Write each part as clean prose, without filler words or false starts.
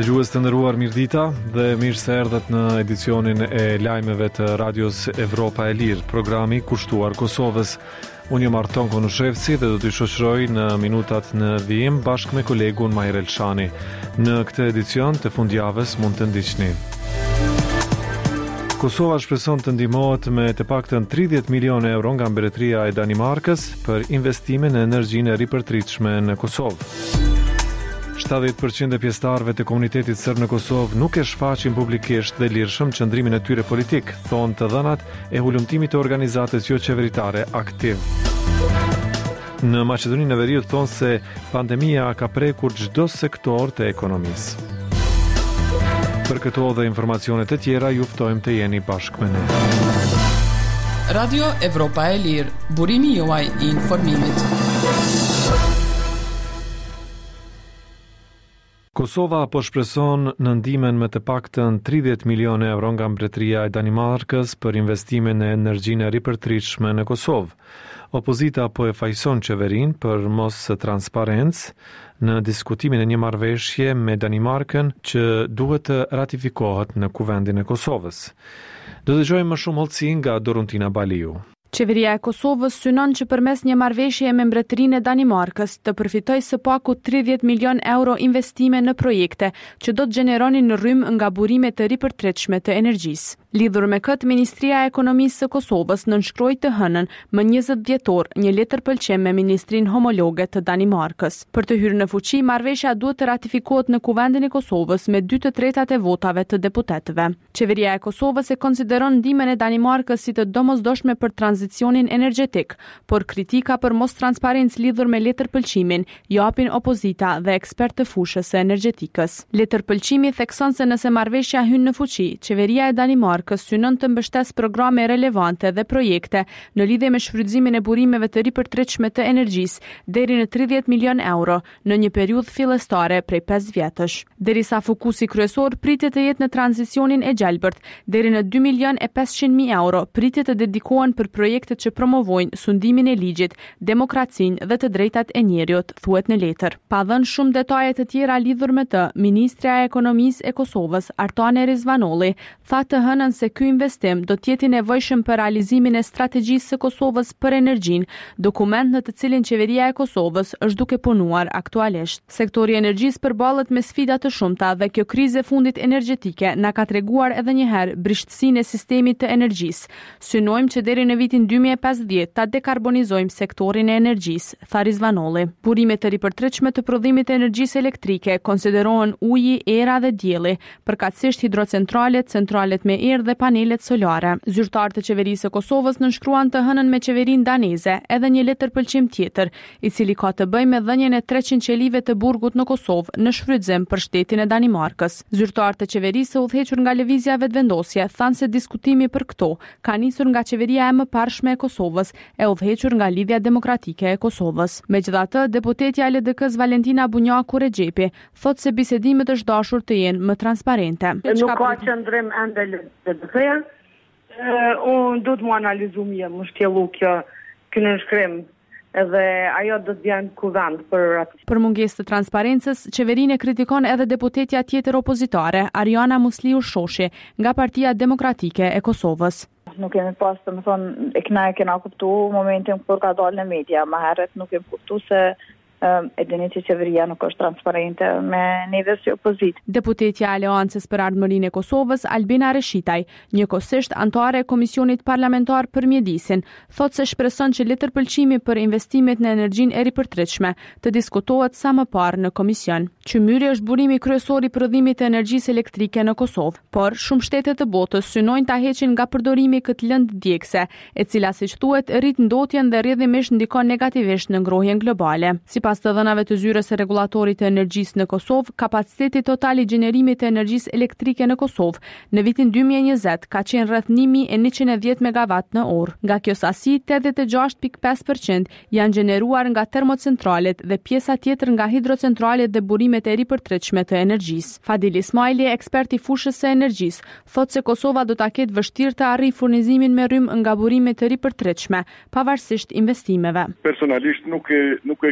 Dëgjues të nderuar, mirëdita dhe mirë se erdhët në edicionin e lajmeve të Radios Evropa e Lirë, programi kushtuar Kosovës. Unë jam Arton Konushevci dhe do t'i shoqëroj në minutat në vijim bashkë me kolegun Mahir Elshani. Në këtë edicion të fundjavës mund të ndiqni. Kosova shpreson të ndihmohet me të paktën 30 milionë euro nga Mbretëria e Danimarkës për investime në energjinë e ripërtritshme në Kosovë. 70% e pjesëtarëve të komunitetit serb në Kosovë nuk e shfaqin publikisht dhe lirshëm qëndrimin e tyre politik, thonë të dhënat e hulumtimit të organizatës jo qeveritare aktiv. Në Maqedoninë e Veriut thonë se pandemia ka prekur çdo sektor të ekonomisë. Për këto dhe informacione të tjera, ju ftojmë të jeni bashkë me ne. Radio Evropa e Lirë, burimi juaj I informimit. Kosova po shpreson në ndihmën me të paktën 30 milionë euro nga Mbretëria e Danimarkës për investime në energjinë e ripërtritshme në Kosovë. Opozita po e fajson qeverinë për mos transparencë në diskutimin e një marrëveshje me Danimarkën që duhet të ratifikohet në Kuvendin e Kosovës. Do të dëgjojmë më shumë hollësi nga Doruntina Baliu. Qeveria e Kosovës synon që përmes një marrëveshje me Mbretërinë e Danimarkës të përfitojë së paku 30 milion euro investime në projekte që do të gjeneronin në rrymë nga burime të ripërtritshme të energjisë. Lidhur me këtë, Ministria e Ekonomisë së Kosovës nënshkroi të hënën më 20 dhjetor një letër pëlqim me ministrinë homologe të Danimarkës. Për të hyrë në fuqi, marrëveshja duhet të ratifikohet në Kuvendin e Kosovës me 2/3 e votave të deputetëve. Qeveria e Kosovës e konsideron ndihmën e Danimarkës si të domosdoshme për tranzicionin energjetik, por kritika për mos transparencë lidhur me letër pëlqimin japin opozita dhe ekspertë të fushës së energjetikës. Letër pëlqimi thekson se nëse marrëveshja hyn në fuqi, qeveria e Danimarkës synon të mbështesë programe relevante dhe projekte në lidhje me shfrytëzimin e burimeve të ripërtritshme të energjisë deri në 30 milion euro në një periudhë fillestare prej 5 vjetësh. Derisa fokusi kryesor pritet të jetë në tranzicionin e gjelbërt, deri në 2 milion e 500 mijë euro pritet të dedikohen për projektet që promovojnë sundimin e ligjit, demokracinë dhe të drejtat e njeriut, thuhet në letër. Pa dhënë shumë detaje të tjera lidhur me të, Ministrja e Ekonomisë e Kosovës, Artane Rizvanolli, tha të hënën se ky investim do të jetë I nevojshëm për realizimin e strategjisë së Kosovës për energjinë, dokument në të cilin qeveria e Kosovës është duke punuar aktualisht. Sektori I energjisë përballet me sfida të shumta dhe kjo krizë e fundit energjetike na ka treguar edhe një herë brishtësinë e sistemit të energjisë. Synojmë që deri në vitin 2050 ta dekarbonizojmë sektorin e energjisë, tha Rizvanolli. Burimet të ripërtritshme të prodhimit të energjisë elektrike konsiderohen uji, era dhe dielli, përkatësisht hidrocentralet, centralet me erë dhe panelet solare. Zyrtarët e qeverisë së Kosovës nënshkruan të hënën me qeverinë daneze edhe një letër pëlqim tjetër, I cili ka të bëjë me dhënien e 300 qelive të burgut në Kosovë në shfrytëzim për shtetin e Danimarkës. Zyrtarët e qeverisë së udhëhequr nga lëvizja vetëvendosje thanë se diskutimi për këto ka nisur nga qeveria e mëparshme e Kosovës e udhëhequr nga Lidhja Demokratike e Kosovës. Megjithatë, deputetja e LDK-s Valentina Bunjaku Rexhepi thotë se bisedimet është dashur të jenë më transparente. Nuk ka qëndrim ende LDK-ja. Unë do të mu analizu më shtjellu kjo nënshkrim edhe ajo do të vjen kuvend për mungesë të transparencës, qeverinë e kritikon edhe deputetja tjetër opozitare, Ariana Musliu Shoshi, nga Partia Demokratike e Kosovës. Nuk kemi pas të më thonë, e kena kuptu momentin kur ka dalë në media, ma herët nuk kemi kuptu se e dini që qeveria nuk është transparente me neve si opozit. Deputetja e Aleancës për Ardhmërinë e Kosovës, Albina Reshitaj, njëkohësisht anëtare e Komisionit Parlamentar për Mjedisin, thotë se shpreson që letër pëlqimi për investimet në energjinë e ripërtritshme të diskutohet sa më parë në komision. Qymyri është burimi kryesor I prodhimit të energjisë elektrike në Kosovë, por shumë shtete të botës synojnë ta heqin nga përdorimi këtë lëndë djegëse, e cila siç thuhet rrit ndotjen dhe rrjedhimisht ndikon negativisht në ngrohjen globale. Pas të dhënave të zyrës së rregullatorit të energjisë në Kosovë, kapaciteti total I gjenerimit të energjisë elektrike në Kosovë në vitin 2020 ka qenë rreth 1110 megawatt në orë. Nga kjo sasi, 86.5% janë gjeneruar nga termocentralet dhe pjesa tjetër nga hidrocentralet dhe burimet e ripërtritshme të energjisë. Fadil Ismaili, ekspert I fushës së energjisë, thotë se Kosova do ta ketë vështirë të arrijë furnizimin me rrymë nga burimet të ripërtritshme, pavarësisht investimeve. Personalisht nuk e konsideroj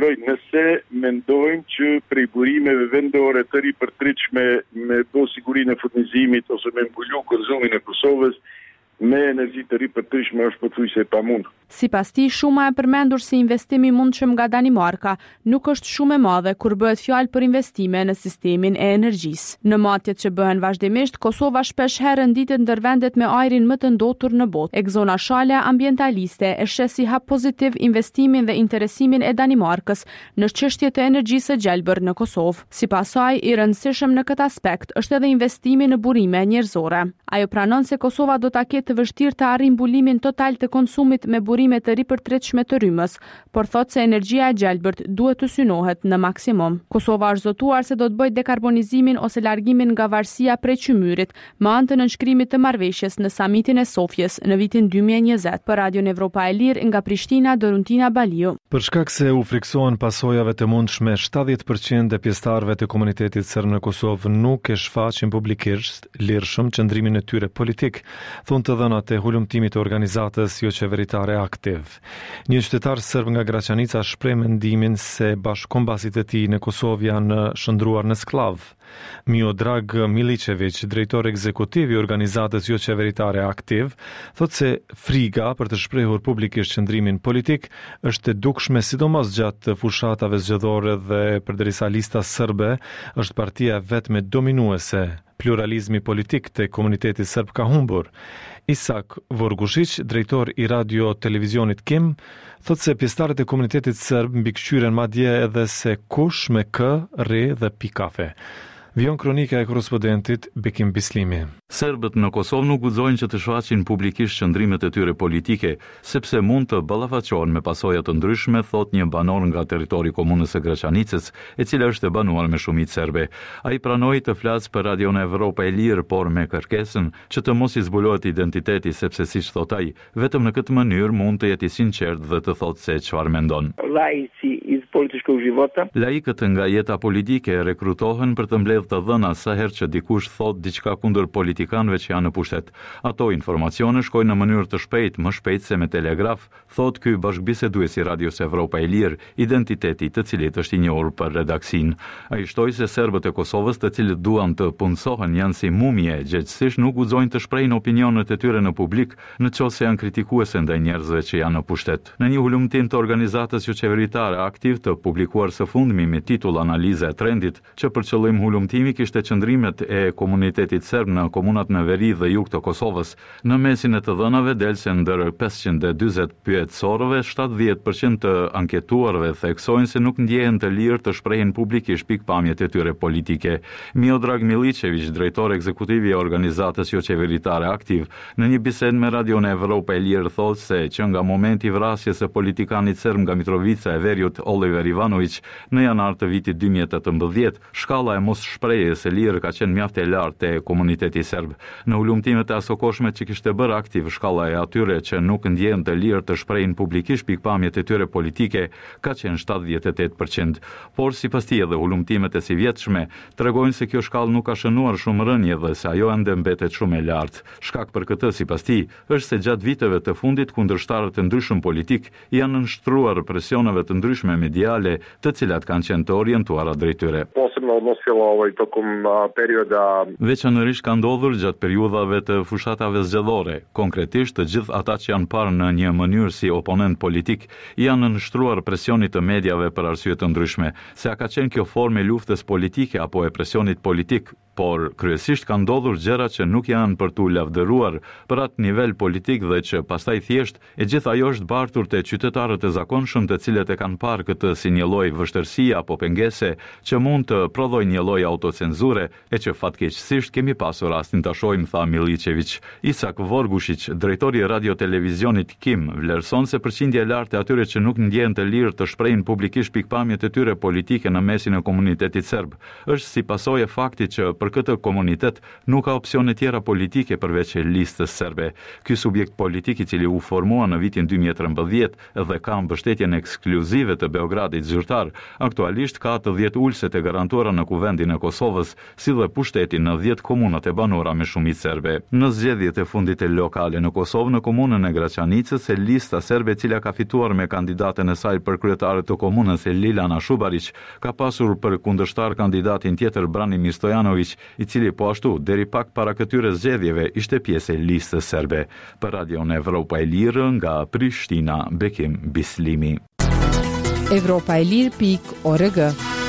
nëse mendojmë që prej burimeve vendore të ripërtritshme me do sigurinë e furnizimit ose me mbulu konsumin e Kosovës me energji të ripërtritshme është pothuajse e pamundur. Sipas tij, shuma e përmendur si investim i mundshëm nga Danimarka nuk është shumë e madhe kur bëhet fjalë për investime në sistemin e energjisë. Në matjet që bëhen vazhdimisht, Kosova shpesh herë nditet ndër vendet me ajrin më të ndotur në botë. Egzona Shale, ambientaliste, e sheh si hap pozitiv investimin dhe interesimin e Danimarkës në çështje të energjisë së gjelbër në Kosovë. Sipas saj, i rëndësishëm në këtë aspekt është edhe investimi në burime njerëzore. Ajo pranon se Kosova do ta ketë të vështirë të arrijë mbulimin total të konsumit me burime të ripërtritshme të rrymës, por thotë se energjia e gjelbërt duhet të synohet në maksimum. Kosova është zotuar se do të bëjë dekarbonizimin ose largimin nga varësia prej qymyrit me anë të nënshkrimit të marrëveshjes në samitin e Sofjes në vitin 2020. Për Radion Evropa e Lirë nga Prishtina, Doruntina Baliu. Për shkak se u friksohen pasojave të mundshme, 70% e pjesëtarëve të komunitetit serb në Kosovë nuk e shfaqin publikisht lirshëm qëndrimin e tyre politik, thonë të dhënat e hulumtimit të organizatës jo qeveritare Aktiv. Një qytetar serb nga Graçanica shpreh mendimin se bashkëkombasit e tij në Kosovë janë shndruar në sklav. Miodrag Milicevic, drejtor ekzekutiv i organizatës jo qeveritare Aktiv, thotë se friga për të shprehur publikisht qëndrimin politik është e dukshme sidomos gjatë fushatave zgjedhore dhe përderisa lista serbe është partia vetme dominuese. Pluralizmi politik të komunitetit serb ka humbur. Isak Vorgushic, drejtor i radio televizionit Kim, thotë se pjesëtarët e komunitetit serb mbikëqyren madje edhe se kush me kë, rre dhe pi kafe. Vion kronika e korrespondentit Bekim Bislimi. Serbët në Kosovë nuk guxojnë që të shfaqin publikisht qëndrimet e tyre politike, sepse mund të ballafaqohen me pasoja të ndryshme, thot një banor nga territori i komunës së Graçanicës, e cila është e banuar me shumicë serbe. Ai pranoi të flasë për Radion Evropa e Lirë, por me kërkesën që të mos i zbulohet identiteti, sepse siç thot ai, vetëm në këtë mënyrë mund të jetë i sinqert dhe të thotë se çfarë mendon. Laikët nga jeta politike rekrutohen për të mbledhur të dhëna sa herë që dikush thot diçka kundër politikanëve që janë në pushtet. Ato informacione shkojnë në mënyrë të shpejtë, më shpejt se me telegraf, thot ky bashkëbiseduesi i Radios Evropa e Lirë, identiteti të cilit është i njohur për redaksin. Ai shtoi se serbët e Kosovës, të cilët duan të punësohen, janë si mumie, gjithsesi nuk guxojnë të shprehin opinionet e tyre në publik, nëse janë kritikuese ndaj njerëzve që janë në pushtet. Në një hulumtim të organizatës jo qeveritare Aktiv të publikuar së fundmi me titull Analiza e trendit, që për qëllim hulumtimi kishte qëndrimet e komunitetit serb në komunat në veri dhe jug të Kosovës. Në mesin e të dhënave del se ndër 540 pyetësorëve, 70% të anketuarve theksojnë se nuk ndjehen të lirë të shprehin publikisht pikpamjet e tyre politike. Miodrag Milicevic, drejtor ekzekutiv i organizatës jo qeveritare Aktiv, në një bisedë me Radion Evropa e Lirë thotë se që nga momenti i vrasjes së politikanit serb nga Mitrovica e Veriut Oliver Ivanović në janar të vitit 2018, shkalla e mos shprehjes së lirë ka qenë mjaft e lartë te komuniteti serb. Në hulumtimet e asokoshme që kishte bërë Aktiv, shkalla e atyre që nuk ndjehen të lirë të shprehin publikisht pikpamjet e tyre politike ka qenë 78%. Por sipas tij edhe hulumtimet e sivjetshme tregojnë se kjo shkallë nuk ka shënuar shumë rënje dhe se ajo ende mbetet shumë e lartë. Shkak për këtë, sipas tij, është se gjatë viteve të fundit kundërshtarët e ndryshëm politik janë nënshtruar presioneve të ndryshme mediale, të cilat kanë qenë të orientuara drejt tyre. Veçanërisht ka ndodhur gjatë periudhave të fushatave zgjedhore. Konkretisht, të gjithë ata që janë parë në një mënyrë si oponent politik janë nënshtruar presionit të mediave për arsye të ndryshme, se a ka qenë kjo formë e luftës politike apo e presionit politik, por kryesisht ka ndodhur gjëra që nuk janë për tu lavdëruar për atë nivel politik dhe që pastaj thjesht e gjithë ajo është bartur te qytetarët e zakonshëm, të cilët e kanë parë këtë si një lloj vështirësie apo pengese që mund të prodhojë një lloj autocenzure, e që fatkeqësisht kemi pasur rastin ta shohim, tha Milicevic. Isak Vorgushic, drejtori i radio televizionit Kim, vlerëson se përqindja e lartë e atyre që nuk ndjehen të lirë të shprehin publikisht pikpamjet e tyre politike në mesin e komunitetit serb është si pasojë e faktit që për për këtë komunitet nuk ka opsione tjera politike përveç listës serbe. Ky subjekt politik i cili u formua në vitin 2013 dhe ka mbështetjen ekskluzive të Beogradit zyrtar, aktualisht ka të 10 ulëse të garantuara në kuvendin e Kosovës, si dhe pushtetin në 10 komunat e banora me shumicë serbe. Në zgjedhjet e fundit e lokale në Kosovë, në komunën e Graçanicës, lista serbe e cila ka fituar me kandidaten e saj për kryetare të komunës Lilana Shubarić, ka pasur për kundërshtar kandidatin tjetër Branimir Stojanović, i cili po ashtu deri pak para këtyre zgjedhjeve ishte pjesë e listës serbe. Për Radion Evropa e Lirë nga Prishtina, Bekim Bislimi. Evropaelir.org.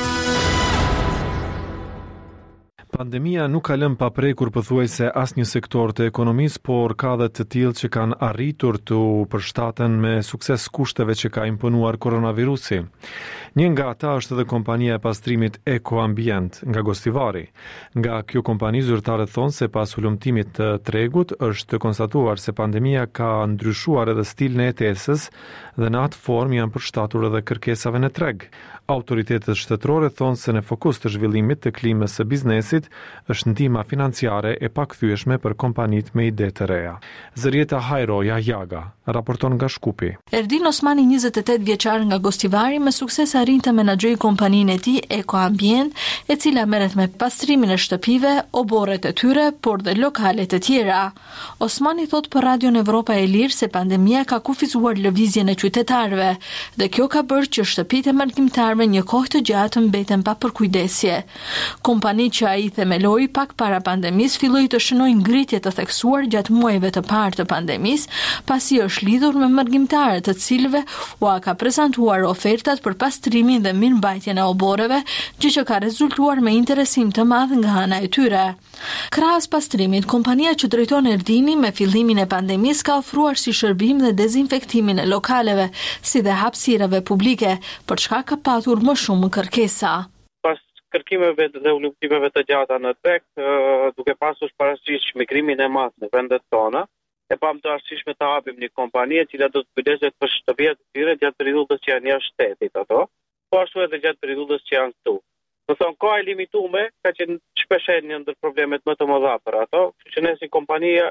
Pandemia nuk ka lënë paprekur pothuajse asnjë sektor të ekonomisë, por ka dhe të tillë që kanë arritur të përshtaten me sukses kushteve që ka imponuar koronavirusi. Një nga ata është edhe kompania e pastrimit EcoAmbient nga Gostivari. Nga kjo kompani zyrtare thonë se pas hulumtimit të tregut është konstatuar se pandemia ka ndryshuar edhe stilin e jetesës dhe në atë formë janë përshtatur edhe kërkesave në treg. Autoritetet shtetërore thonë se në fokus të zhvillimit të klimës së biznesit është ndihma financiare e pakthyeshme për kompanitë me ide të reja. Zërieta Hajroja Jaga raporton nga Shkupi. Erdin Osmani, 28 vjeçar nga Gostivari, me sukses arrin të menaxhojë kompaninë e tij EcoAmbient, e cila merret me pastrimin e shtëpive, oborret e tyre, por dhe lokale të tjera. Osmani thot për Radion Evropa e Lirë se pandemia ka kufizuar lëvizjen e qytetarëve dhe kjo ka bërë që shtëpitë e mërkimtarëve një kohë të gjatë mbeten pa përkujdesje. Kompani që ai themeloi pak para pandemisë filloi të shënojë ngritje të theksuar gjatë muajve të parë të pandemisë, pasi është lidhur me mërkimtarë të cilëve u ka prezantuar ofertat për pastrimin dhe mirëmbajtjen e oborreve, gjë që ka rezultuar me interesim të madh nga ana e tyre. Krahas pastrimit, kompania që drejton Erdini me fillimin e pandemisë ka ofruar si shërbim dhe dezinfektimin e lokaleve, si dhe hapësirave publike, për çka ka patur më shumë kërkesa. Pas kërkimeve dhe ulëtimeve të gjata në treg, duke pasur parasysh migrimin e madh në vendet tona, e pam të arsyeshme të hapim një kompani e cila do të kujdeset për shtëpiat e tyre gjatë periudhës që janë jashtë shtetit ato, po ashtu edhe gjatë periudhës që janë këtu. Do thonë, koha e limituar ka qenë shpesh një ndër problemet më të mëdha për ato, kështu që ne si kompania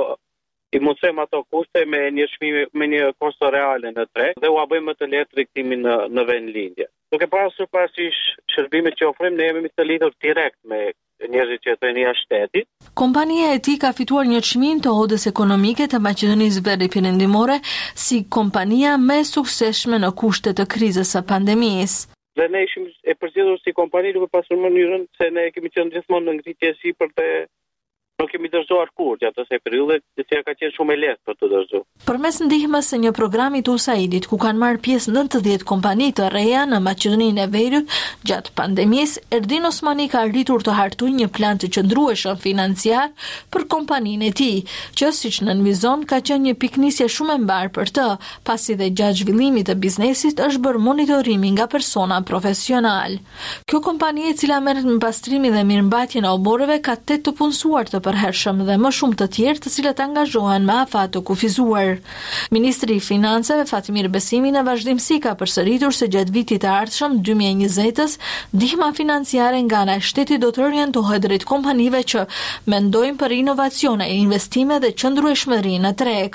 i mundsojmë ato kushte me një kosto reale në treg dhe u bëjmë më të lehtë riktimin në vendlindje. Duke pasur parasysh shërbimet që ofrojmë, ne jemi të lidhur direkt me njerëzit që jetojnë jashtë shtetit. Kompania e tij ka fituar një çmim të odës ekonomike të Maqedonisë Veriperëndimore si kompania më e suksesshme në kushte të krizës së pandemisë. Dhe ne ishim e përzgjedhur si kompani duke pasur mënyrën se ne kemi qenë gjithmonë në ngritje sipër të nuk kemi dorëzuar kurrë gjatë asaj periudhe, që ka qenë shumë e lehtë për të dorëzuar. Përmes ndihmës së një programi të USAID-it, ku kanë marrë pjesë 90 kompani të reja në Maqedoninë e Veriut gjatë pandemisë, Erdin Osmani ka arritur të hartojë një plan të qëndrueshëm financiar për kompaninë e tij, që siç nënvizon ka qenë një piknisje shumë e mbar për të, pasi dhe gjatë zhvillimit të biznesit është bërë monitorimi nga persona profesional. Kjo kompani, e cila merret me pastrimin dhe mirëmbajtjen e oborreve, ka 8 të punësuar të përhershëm dhe më shumë të tjerë të cilët angazhohen me afat të kufizuar. Ministri i Financave Fatmir Besimi në vazhdimsi ka përsëritur se gjatë vitit të ardhshëm 2020-s ndihma financiare nga ana e shtetit do të orientohet drejt kompanive që mendojnë për inovacione e investime dhe qëndrueshmëri në treg.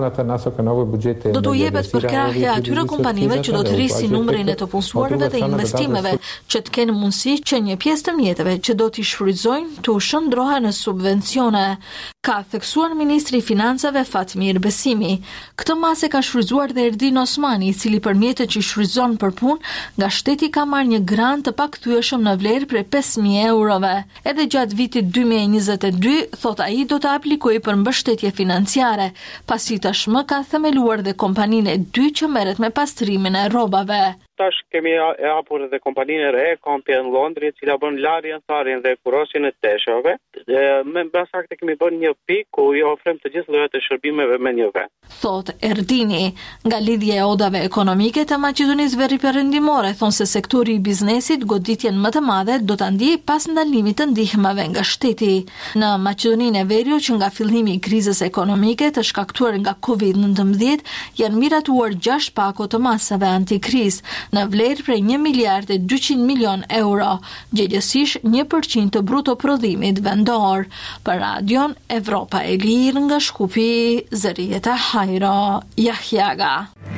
Do të jepet përkrahje atyre kompanive që do të rrisin numrin e të punësuarve dhe investimeve, që të kenë mundësi që një pjesë të mjeteve që do t'i shfrytëzojnë të shndrohen në subvencione, ka theksuar ministri i Financave Fatmir Besimi. Këtë masë ka shfrytzuar dhe Erdin Osmani, i cili për mjetet që shfrytëzon për punë, nga shteti ka marrë një grant të pakthyeshëm në vlerë prej 5.000 eurove. Edhe gjatë vitit 2022, thot ai, do të aplikojë për mbështetje financiare, pasi tashmë ka themeluar dhe kompaninë e dytë që merret me pastrimin e rrobave. Tash kemi hapur edhe kompaninë e re, EcoAmbient Londri, e cila bën larjen, tharjen dhe kurosjen e teshave. Me saktë kemi bën një pikë ku i ofrojmë të gjithë llojet e shërbimeve me një vend. Thot Erdini, nga lidhja e odave ekonomike të Maqedonisë Veriperëndimore, thonë se sektori i biznesit goditjen më të madhe do ta ndjejë pas ndalimit të ndihmave nga shteti. Në Maqedoninë e Veriut, që nga fillimi i krizës ekonomike të shkaktuar nga COVID-19, janë miratuar 6 pako të masave antikrizë. në vlerë prej 1 miliard e 200 milion euro, gjegjësisht 1% të bruto prodhimit vendor. Për Radion Evropa e Lirë nga Shkupi, Zërieta Hajro Jahjaga.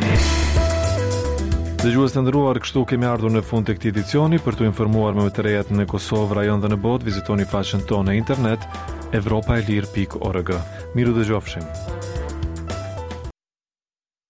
Dëgjues të nderuar, kështu kemi ardhur në fund të këtij edicioni. Për të informuar më të rejat në Kosovë, rajon dhe në botë, vizitoni faqen tonë në internet evropaelir.org. Miru dëgjofshim.